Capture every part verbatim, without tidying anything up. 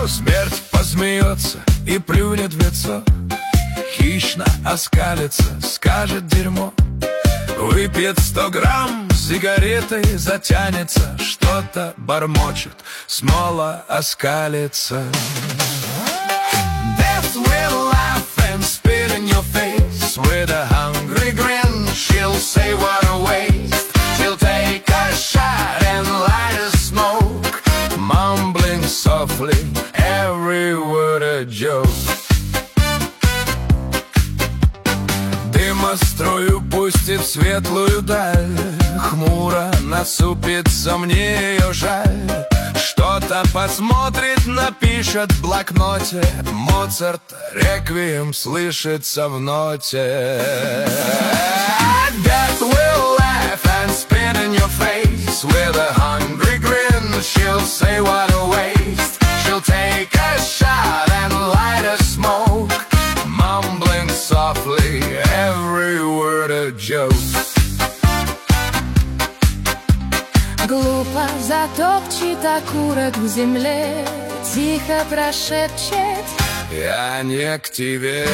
Смерть посмеется и плюнет в лицо, хищно оскалится, скажет дерьмо. Выпьет сто грамм сигаретой, затянется, что-то бормочет, снова оскалится. Death will laugh and spit in your face with a hungry grin. She'll say what a waste. She'll take a shot and light a smoke, mumbling softly every word a joke. Дымострую пустит в светлую даль, хмуро насупится, мне ее жаль. Что-то посмотрит, напишет в блокноте, Моцарт реквием слышится в ноте. Death will laugh and spit in your face with a hungry grin. She'll say what a waste. She'll take a shot and light a smoke, mumbling softly every word a joke. Глупо затопчет окурок в земле, тихо прошепчет: я не к тебе.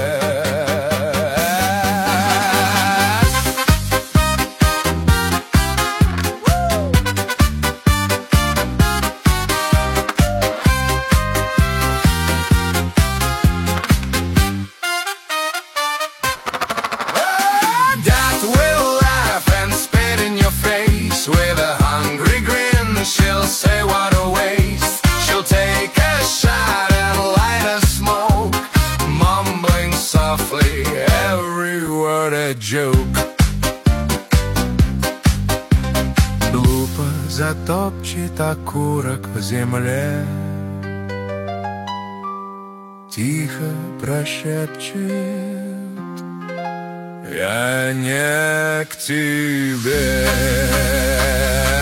With a hungry grin, she'll say what a waste. She'll take a shot and light a smoke, mumbling softly every word a joke. Глупо затопчет окурок в земле, тихо прошепчет: я не к тебе.